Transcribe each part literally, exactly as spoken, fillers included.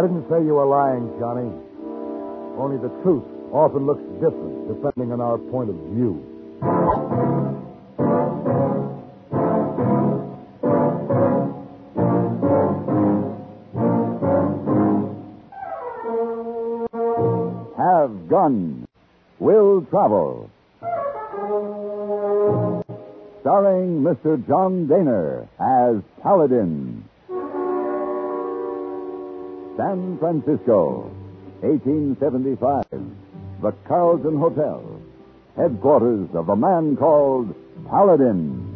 didn't say you were lying, Johnny. Only the truth often looks different depending on our point of view. Have Gun. Will Travel. Starring Mister John Daner as Paladin. San Francisco, eighteen seventy-five. The Carlton Hotel. Headquarters of a man called Paladin.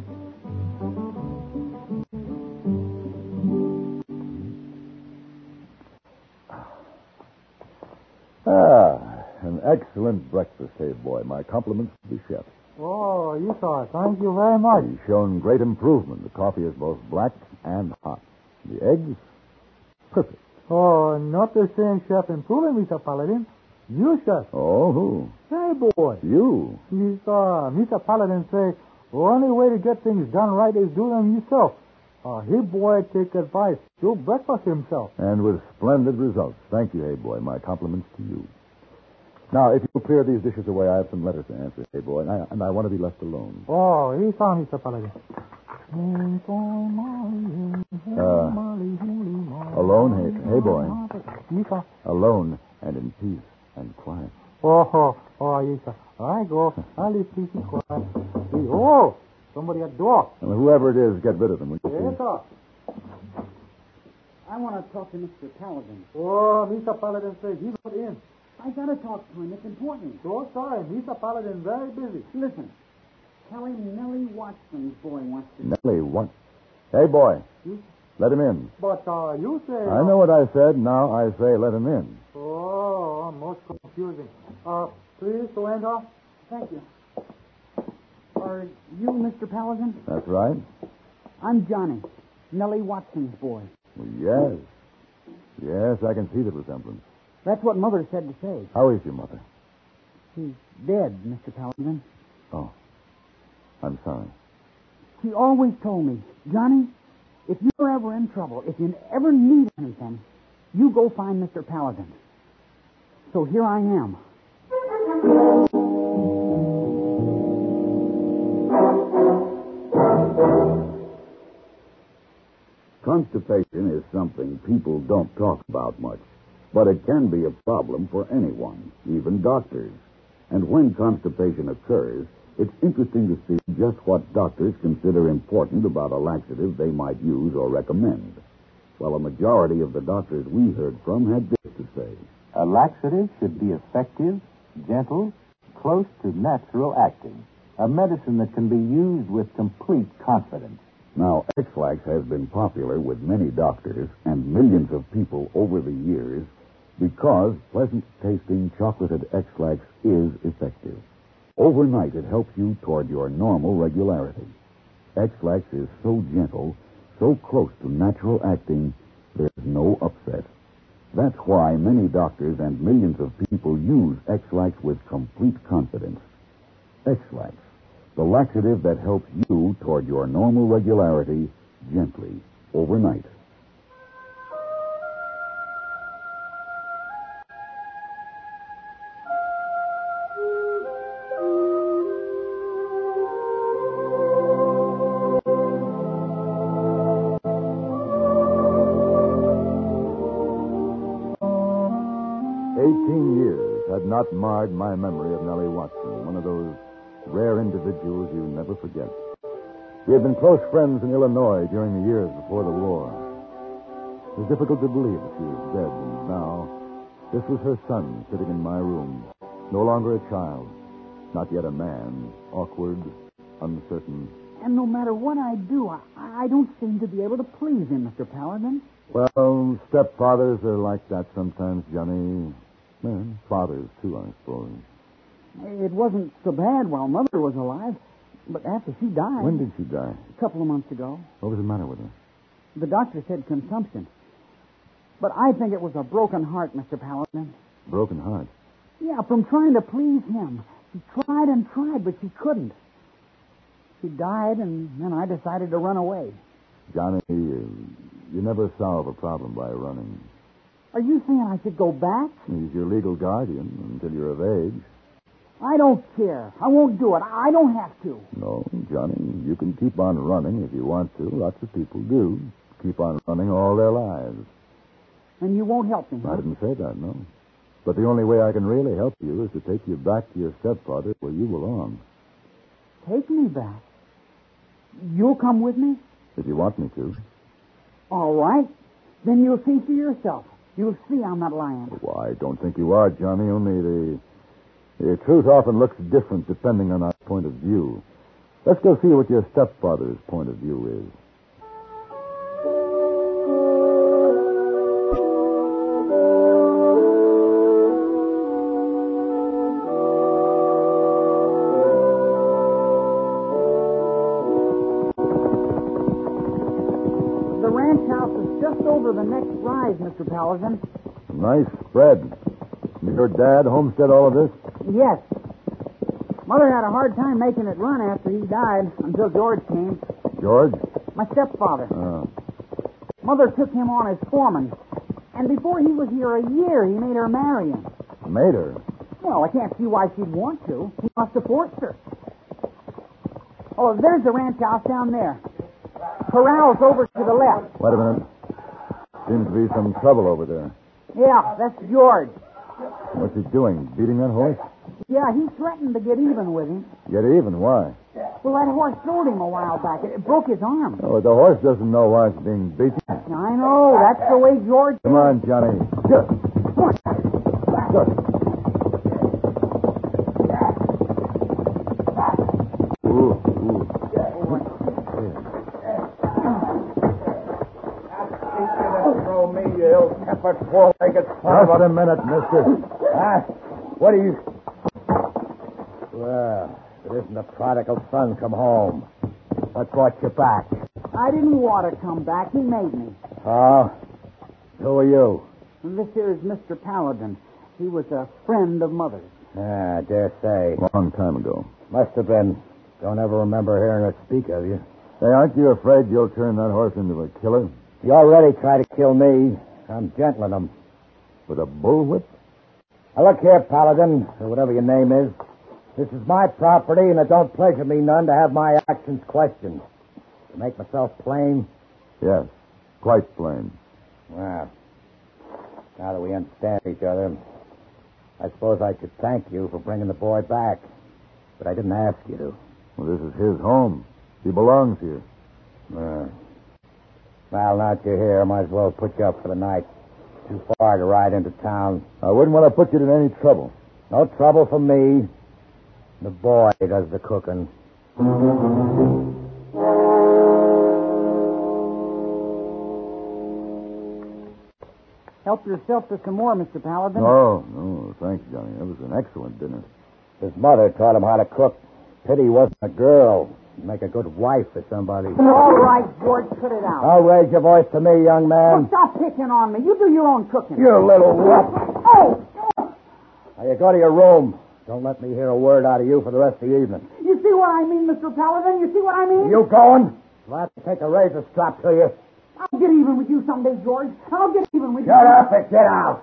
Ah, an excellent breakfast, hey boy. My compliments to the chef. Oh, Esau, thank you very much. He's shown great improvement. The coffee is both black and hot. The eggs, perfect. Oh, not the same chef improving, Mister Paladin. You, chef. Oh, who? Hey, boy. You. Mister Mister Paladin say, the only way to get things done right is do them yourself. Uh, he boy take advice. Do breakfast himself. And with splendid results. Thank you, hey boy. My compliments to you. Now, if you'll clear these dishes away, I have some letters to answer, hey boy, and I, and I want to be left alone. Oh, Esau, Mister Paladin. Uh, alone, hey, hey boy. Esau. Alone and in peace and quiet. Oh, oh, oh, Esau. I go. I leave peace and quiet. Oh, somebody at the door. Well, whoever it is, get rid of them. Will you? Esau. I want to talk to Mister Paladin. Oh, Mister Paladin says he's not in. I got to talk to him. It's important. So sorry. Mister Paladin very busy. Listen. Tell him Nellie Watson's boy wants to... Nellie, what? Hey, boy. Hmm? Let him in. But uh, you say... I know what I said. Now I say let him in. Oh, most confusing. Uh, please, to enter. Thank you. Are you Mister Paladin? That's right. I'm Johnny. Nellie Watson's boy. Well, yes. Yes, I can see the resemblance. That's what Mother said to say. How is your mother? She's dead, Mister Paladin. Oh. I'm sorry. She always told me, Johnny, if you're ever in trouble, if you ever need anything, you go find Mister Paladin. So here I am. Constipation is something people don't talk about much, but it can be a problem for anyone, even doctors. And when constipation occurs, it's interesting to see just what doctors consider important about a laxative they might use or recommend. Well, a majority of the doctors we heard from had this to say. A laxative should be effective, gentle, close to natural acting. A medicine that can be used with complete confidence. Now, X-Lax has been popular with many doctors and millions of people over the years because pleasant-tasting chocolated X-Lax is effective. Overnight, it helps you toward your normal regularity. X-Lax is so gentle, so close to natural acting, there's no upset. That's why many doctors and millions of people use X-Lax with complete confidence. X-Lax, the laxative that helps you toward your normal regularity gently, overnight. Eighteen years had not marred my memory of Nellie Watson, one of those rare individuals you never forget. We had been close friends in Illinois during the years before the war. It was difficult to believe that she was dead, and now this was her son sitting in my room, no longer a child, not yet a man, awkward, uncertain. And no matter what I do, I, I don't seem to be able to please him, Mister Paladin. Well, stepfathers are like that sometimes, Johnny. Well, fathers, too, I suppose. It wasn't so bad while Mother was alive, but after she died... When did she die? A couple of months ago. What was the matter with her? The doctor said consumption. But I think it was a broken heart, Mister Paladin. Broken heart? Yeah, from trying to please him. She tried and tried, but she couldn't. She died, and then I decided to run away. Johnny, you, you never solve a problem by running. Are you saying I should go back? He's your legal guardian until you're of age. I don't care. I won't do it. I don't have to. No, Johnny, you can keep on running if you want to. Lots of people do. Keep on running all their lives. And you won't help me, huh? I didn't say that, no. But the only way I can really help you is to take you back to your stepfather where you belong. Take me back? You'll come with me? If you want me to. All right. Then you'll see for yourself. You'll see I'm not lying. Why, I don't think you are, Johnny. Only the, the truth often looks different depending on our point of view. Let's go see what your stepfather's point of view is. Over the next rise, Mister Paladin. Nice spread. Your dad homestead all of this? Yes. Mother had a hard time making it run after he died until George came. George? My stepfather. Oh. Mother took him on as foreman. And before he was here a year, he made her marry him. Made her? Well, I can't see why she'd want to. He must have forced her. Oh, there's the ranch house down there. Corral's over to the left. Wait a minute. Seems to be some trouble over there. Yeah, that's George. What's he doing? Beating that horse? Yeah, he threatened to get even with him. Get even? Why? Well, that horse sold him a while back. It, it broke his arm. Oh, the horse doesn't know why it's being beaten. I know. That's the way George... Come on, Johnny. Good. Good. Ooh, ooh. Throw me, you ill-tempered, four-legged son. Just a minute, mister. Ah, what are you... Well, it isn't the prodigal son come home. What brought you back? I didn't want to come back. He made me. Oh? Who are you? This here is Mister Paladin. He was a friend of Mother's. Ah, I dare say. Long time ago. Must have been. Don't ever remember hearing her speak of you. Hey, aren't you afraid you'll turn that horse into a killer? You already tried to kill me. I'm gentling him. With a bullwhip? Now, look here, Paladin, or whatever your name is. This is my property, and it don't pleasure me none to have my actions questioned. To make myself plain? Yes, quite plain. Well, now that we understand each other, I suppose I should thank you for bringing the boy back. But I didn't ask you to. Well, this is his home. He belongs here. Uh, well, now that you're here, I might as well put you up for the night. Too far to ride into town. I wouldn't want to put you in any trouble. No trouble for me. The boy does the cooking. Help yourself to some more, Mister Paladin. No, no, thanks, Johnny. That was an excellent dinner. His mother taught him how to cook. Pity he wasn't a girl. He'd make a good wife for somebody. All right, George, put it out. Don't raise your voice to me, young man. Well, stop picking on me. You do your own cooking. You little whelp. Oh! Now, you go to your room. Don't let me hear a word out of you for the rest of the evening. You see what I mean, Mister Paladin? You see what I mean? You going? I'll have to take a razor strap to you. I'll get even with you someday, George. I'll get even with Shut you. up and get out.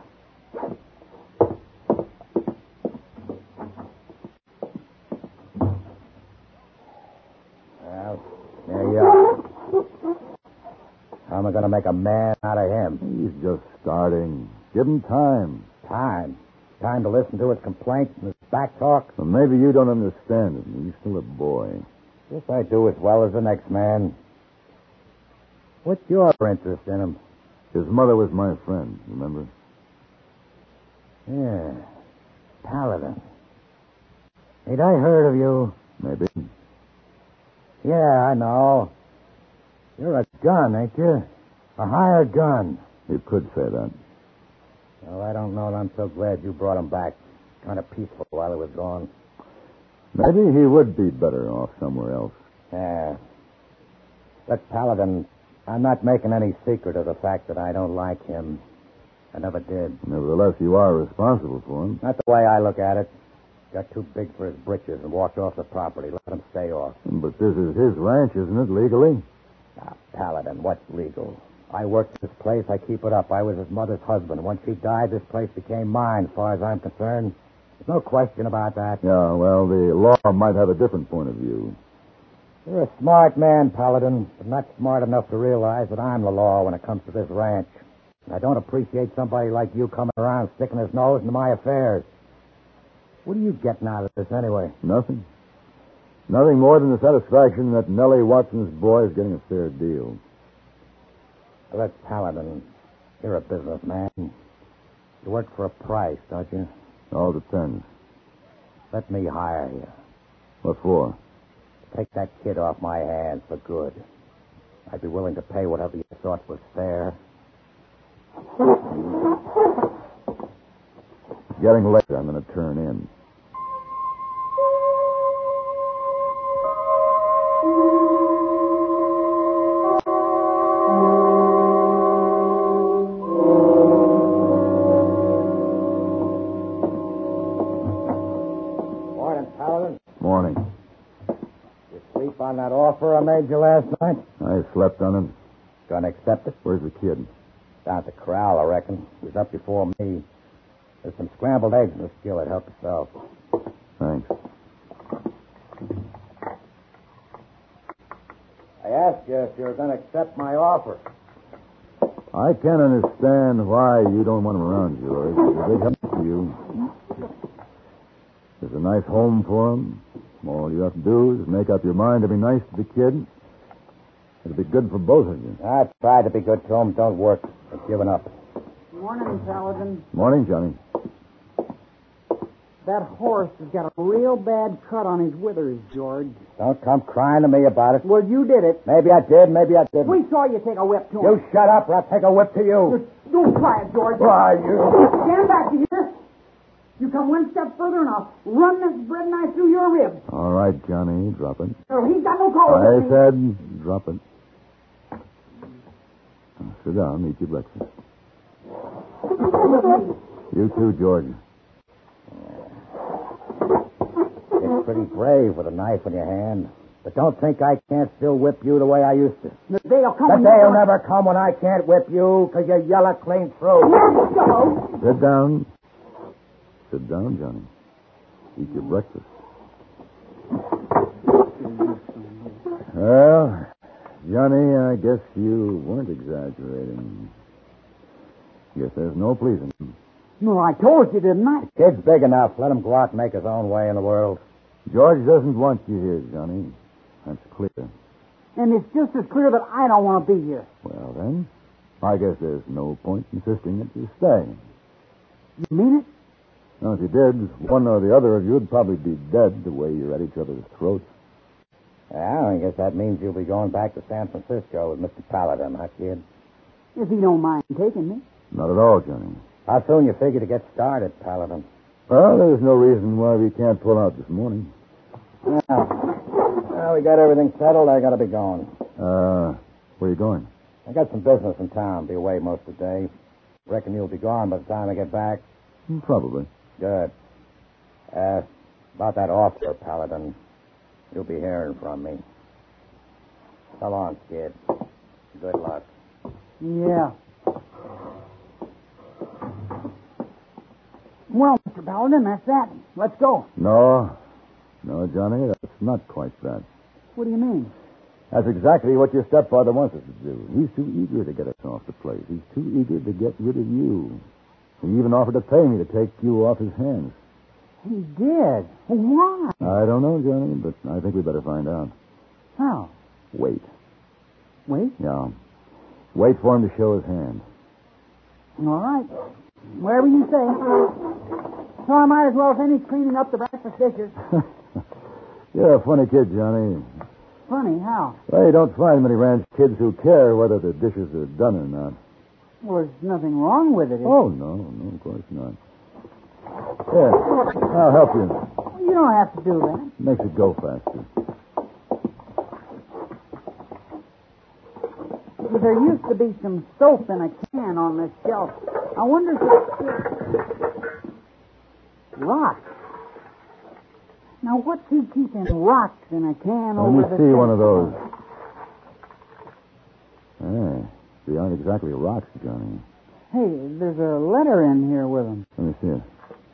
Well, there you are. How am I going to make a man out of him? He's just starting. Give him time. Time. Time to listen to his complaints and his back talk. Well, maybe you don't understand him. He's still a boy. Guess I do as well as the next man. What's your interest in him? His mother was my friend, remember? Yeah. Paladin. Ain't I heard of you? Maybe. Yeah, I know. You're a gun, ain't you? A hired gun. You could say that. Well, I don't know, and I'm so glad you brought him back. Kind of peaceful while he was gone. Maybe he would be better off somewhere else. Yeah. Look, Paladin, I'm not making any secret of the fact that I don't like him. I never did. Nevertheless, you are responsible for him. Not the way I look at it. Got too big for his britches and walked off the property. Let him stay off. But this is his ranch, isn't it, legally? Now, Paladin, what's legal? I worked this place. I keep it up. I was his mother's husband. Once she died, this place became mine, as far as I'm concerned. There's no question about that. Yeah, well, the law might have a different point of view. You're a smart man, Paladin, but not smart enough to realize that I'm the law when it comes to this ranch. And I don't appreciate somebody like you coming around sticking his nose into my affairs. What are you getting out of this, anyway? Nothing. Nothing more than the satisfaction that Nellie Watson's boy is getting a fair deal. Look, Paladin, you're a businessman. You work for a price, don't you? All depends. Let me hire you. What for? Take that kid off my hands for good. I'd be willing to pay whatever you thought was fair. It's getting late. I'm going to turn in. Morning, Paladin. Morning. You sleep on that offer I made you last night? I slept on it. Gonna accept it? Where's the kid? Down at the corral, I reckon. He was up before me. There's some scrambled eggs in the skillet. Help yourself. Thanks. I asked you if you were going to accept my offer. I can't understand why you don't want him around, George. It's a big help to you. There's a nice home for him. All you have to do is make up your mind to be nice to the kid. It'll be good for both of you. I tried to be good to him. Don't work. I've given up. Morning, Paladin. Morning, Johnny. That horse has got a real bad cut on his withers, George. Don't come crying to me about it. Well, you did it. Maybe I did, maybe I didn't. We saw you take a whip to him. You shut up or I'll take a whip to you. Don't try it, George. Why, you... Stand back here. You come one step further and I'll run this bread knife through your ribs. All right, Johnny, drop it. Oh, he's got no call I with me. said drop it. Now, sit down, eat your breakfast. You too, George. You're pretty brave with a knife in your hand. But don't think I can't still whip you the way I used to. The day'll come The when day'll you... never come when I can't whip you because you yell it clean through. Go. Sit down. Sit down, Johnny. Eat your breakfast. Well, Johnny, I guess you weren't exaggerating. Guess there's no pleasing him. No, I told you, didn't I? Kid's big enough. Let him go out and make his own way in the world. George doesn't want you here, Johnny. That's clear. And it's just as clear that I don't want to be here. Well, then, I guess there's no point insisting that you stay. You mean it? Now, if you did, one or the other of you would probably be dead the way you're at each other's throats. Well, I guess that means you'll be going back to San Francisco with Mister Paladin, huh, kid? If he don't mind taking me. Not at all, Johnny. How soon you figure to get started, Paladin? Well, there's no reason why we can't pull out this morning. Well, well we got everything settled. I got to be going. Uh, where are you going? I got some business in town. Be away most of the day. Reckon you'll be gone by the time I get back. Probably. Good. Uh, about that offer, Paladin. You'll be hearing from me. So long, kid. Good luck. Yeah. Well, Mister Paladin, that's that. Let's go. No. No, Johnny, that's not quite that. What do you mean? That's exactly what your stepfather wants us to do. He's too eager to get us off the place. He's too eager to get rid of you. He even offered to pay me to take you off his hands. He did. Why? I don't know, Johnny, but I think we better find out. How? Wait. Wait. Yeah. Wait for him to show his hand. All right. Wherever you say. So I might as well finish cleaning up the breakfast dishes. You're a funny kid, Johnny. Funny, how? Well, you don't find many ranch kids who care whether the dishes are done or not. Well, there's nothing wrong with it. Oh, no, no, of course not. Here, I'll help you. You don't have to do that. Makes it go faster. Well, there used to be some soap in a can on this shelf. I wonder if it's... Rocks. Now, what's he keeping rocks in a can Let over me the see sink? one of those. Ah, the They aren't exactly rocks, Johnny. Hey, there's a letter in here with them. Let me see it.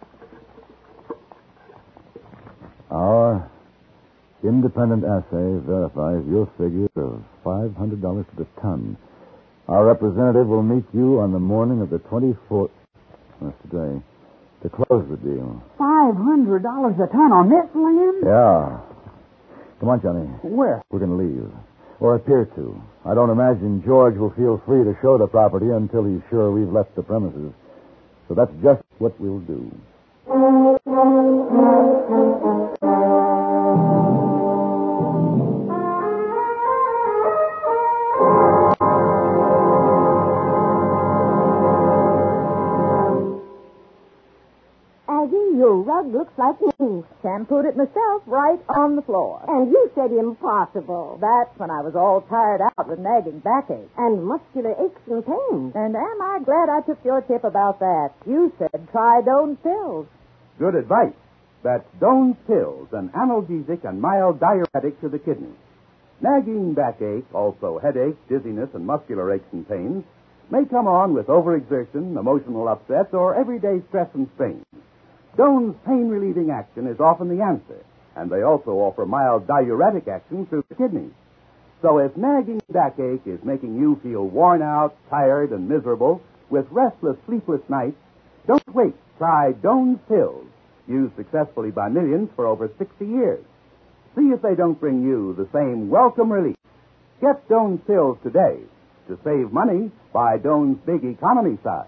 Our independent assay verifies your figures of five hundred dollars to the ton. Our representative will meet you on the morning of the twenty-fourth. That's today. To close the deal. Five hundred dollars a ton on this land? Yeah. Come on, Johnny. Where? We're going to leave. Or appear to. I don't imagine George will feel free to show the property until he's sure we've left the premises. So that's just what we'll do. Your rug looks like new. Shampooed it myself right on the floor. And you said impossible. That's when I was all tired out with nagging backache. And muscular aches and pains. And am I glad I took your tip about that? You said try Doan's pills. Good advice. That's Doan's pills, an analgesic and mild diuretic to the kidneys. Nagging backache, also headache, dizziness, and muscular aches and pains may come on with overexertion, emotional upsets, or everyday stress and strain. Doan's pain-relieving action is often the answer, and they also offer mild diuretic action through the kidneys. So if nagging backache is making you feel worn out, tired, and miserable with restless, sleepless nights, don't wait. Try Doan's pills, used successfully by millions for over sixty years. See if they don't bring you the same welcome relief. Get Doan's pills today. To save money, buy Doan's big economy size.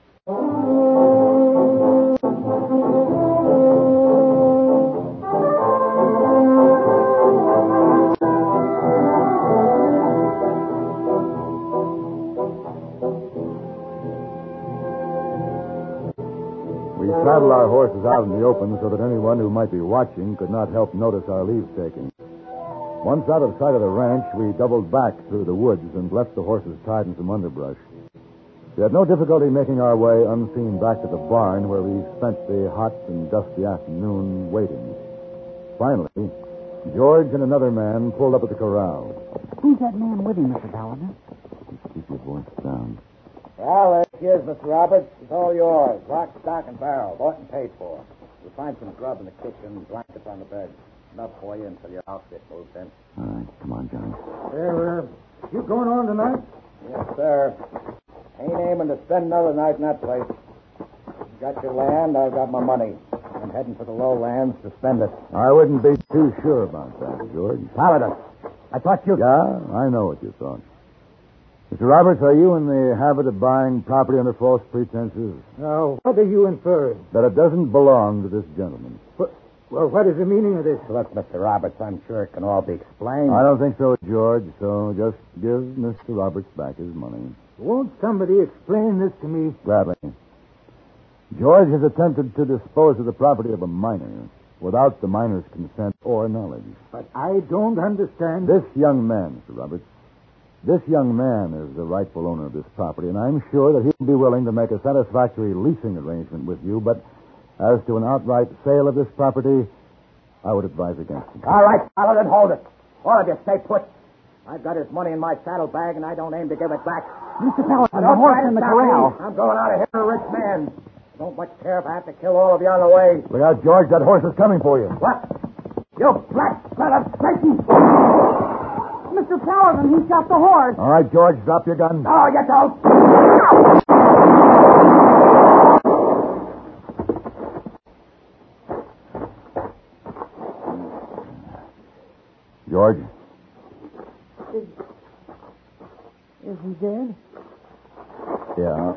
We saddled our horses out in the open so that anyone who might be watching could not help notice our leave-taking. Once out of sight of the ranch, we doubled back through the woods and left the horses tied in some underbrush. We had no difficulty making our way unseen back to the barn where we spent the hot and dusty afternoon waiting. Finally, George and another man pulled up at the corral. Who's that man with him, Mister Paladin? Keep your voice down. Well, there she is, Mister Roberts. It's all yours. Lock, stock, and barrel. Bought and paid for. You'll find some grub in the kitchen, blankets on the bed. Enough for you until your outfit moves in. All right, come on, Johnny. There, uh, you going on tonight? Yes, sir. Ain't aiming to spend another night in that place. You got your land, I've got my money. I'm heading for the lowlands to spend it. I wouldn't be too sure about that, George. Paladin, I thought you... Yeah, I know what you thought. Mister Roberts, are you in the habit of buying property under false pretenses? Now, what do you infer? That it doesn't belong to this gentleman. What, well, what is the meaning of this? Look, Mister Roberts, I'm sure it can all be explained. I don't think so, George, so just give Mister Roberts back his money. Won't somebody explain this to me? Gladly. George has attempted to dispose of the property of a miner without the miner's consent or knowledge. But I don't understand. This young man, Mister Roberts, this young man is the rightful owner of this property, and I'm sure that he'll be willing to make a satisfactory leasing arrangement with you, but as to an outright sale of this property, I would advise against it. All right, Paladin, hold it. All of you, stay put. I've got his money in my saddlebag, and I don't aim to give it back. Mister Paladin, Don't the horse try to in the stop corral. me. I'm going out of here a rich man. Don't much care if I have to kill all of you on the way. Look out, George, that horse is coming for you. What? You black son of Satan! Mister Paladin, he shot the horse. All right, George, drop your gun. No, you don't. George? Is, is he dead? Yeah.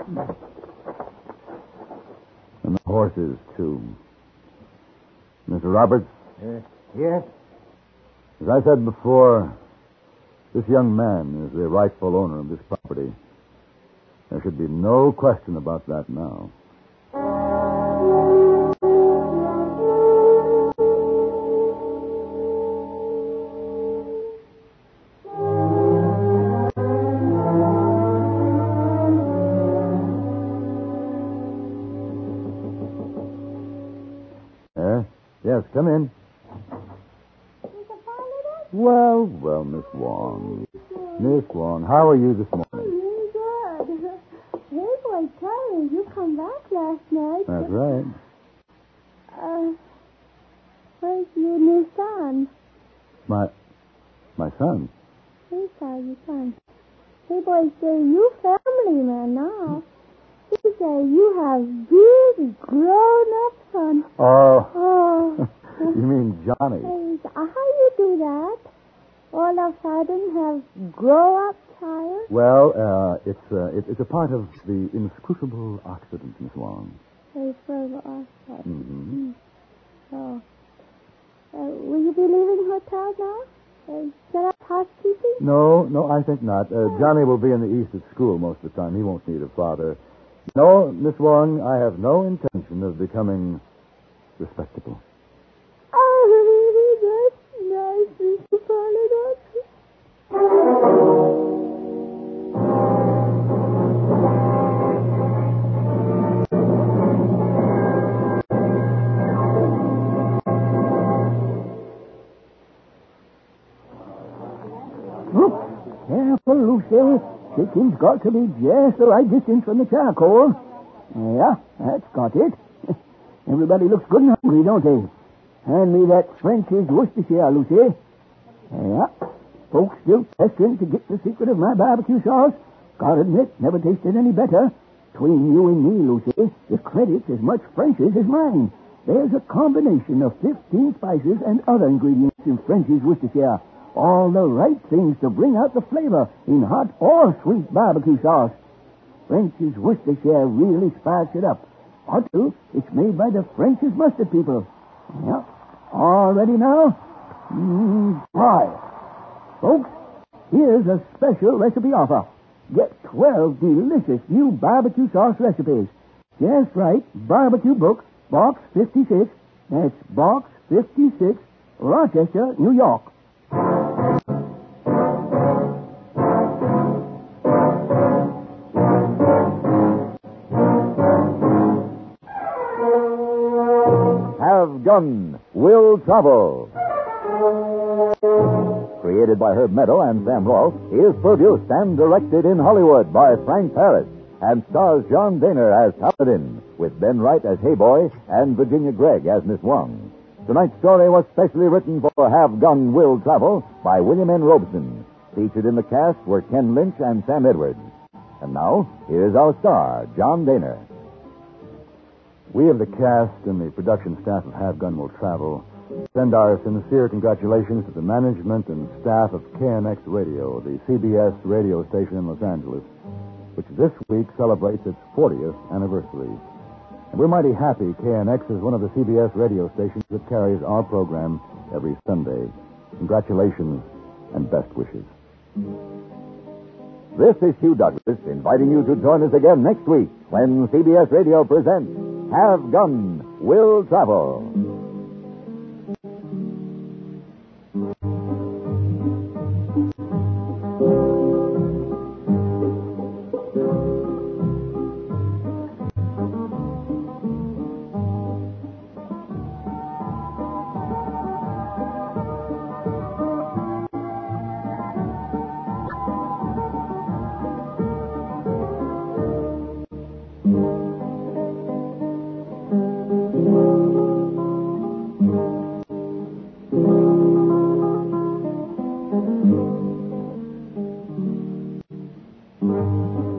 And the horse is, too. Mister Roberts? Uh, yes? As I said before, this young man is the rightful owner of this property. There should be no question about that now. Yes? Yes, come in. Well, well, Miss Wong. Miss Wong, how are you this morning? come back last night. That's right. Uh, where's your new son? My, my son. Where's your son? Hey, boy, say you family man now. He say you have big, grown-up son. Oh. Oh. You mean Johnny? Hey, how you do that? All of a sudden have grow-up child? Well, uh, it's, uh, it, it's a part of the inscrutable accident, Miss Wong. Hey, further off. Mm-hmm. Oh. Uh, will you be leaving hotel now? Uh, set up housekeeping? No, no, I think not. Uh, Johnny will be in the East at school most of the time. He won't need a father. No, Miss Wong, I have no intention of becoming respectable. Oh, that's nice, Mister Paladin. Look, careful, Lucy. Chicken's got to be just the right distance from the charcoal. Yeah, that's got it. Everybody looks good and hungry, don't they? Hand me that French's Worcestershire, Lucy. Yeah. Folks still pestering to get the secret of my barbecue sauce. Gotta admit, never tasted any better. Between you and me, Lucy, the credit's as much French's as mine. There's a combination of fifteen spices and other ingredients in French's Worcestershire. All the right things to bring out the flavor in hot or sweet barbecue sauce. French's Worcestershire really sparks it up. Ought to. It's made by the French's mustard people. Yep. All ready now? Mmm, try. Folks, here's a special recipe offer. Get twelve delicious new barbecue sauce recipes. Just right, Barbecue Book, Box fifty-six. That's Box fifty-six, Rochester, New York. Have Gun Will Travel. Created by Herb Meadow and Sam Rolfe, is produced and directed in Hollywood by Frank Paris and stars John Daner as Paladin, with Ben Wright as Hayboy and Virginia Gregg as Miss Wong. Tonight's story was specially written for Have Gun Will Travel by William N. Robeson. Featured in the cast were Ken Lynch and Sam Edwards. And now, here's our star, John Daner. We of the cast and the production staff of Have Gun Will Travel send our sincere congratulations to the management and staff of K N X Radio, the C B S radio station in Los Angeles, which this week celebrates its fortieth anniversary. And we're mighty happy K N X is one of the C B S radio stations that carries our program every Sunday. Congratulations and best wishes. This is Hugh Douglas inviting you to join us again next week when C B S Radio presents Have Gun Will Travel. Thank you.